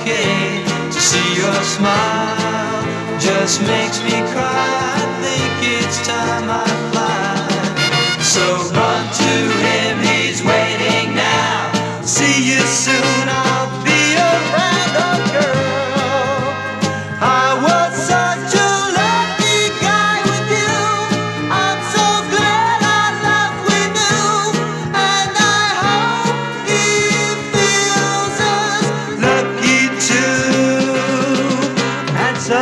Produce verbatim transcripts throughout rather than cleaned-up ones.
okay. To see your smile just makes me cry. I think it's time I fly. So run to him, he's waiting now. See you soon, I'll be around, oh girl. I was such a lucky guy with you. I'm so glad our love we knew, and I hope he feels us lucky too. And so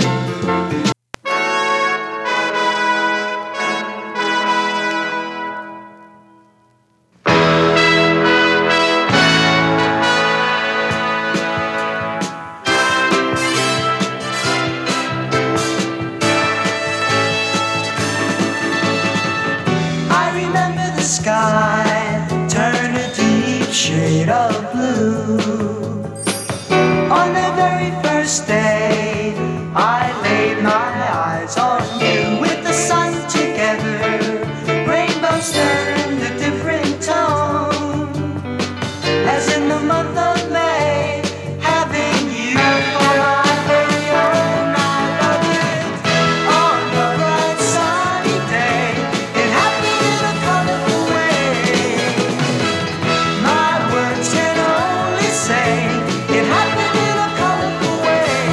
the sky turned a deep shade of blue. On the very first day I laid my eyes on you. With the sun together, rainbows turned a different tone. As in the month of May, having you for my very own, I love it. On a bright sunny day, it happened in a colorful way. My words can only say it happened in a colorful way.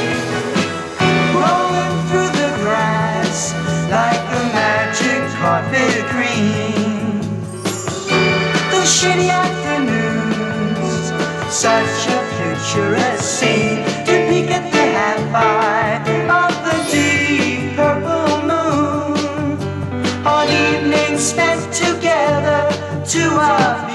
Rolling through the grass like a magic carpet green. Those shitty afternoons, such a picturesque scene. To peek at the half eye of the deep purple moon on evenings spent together, two of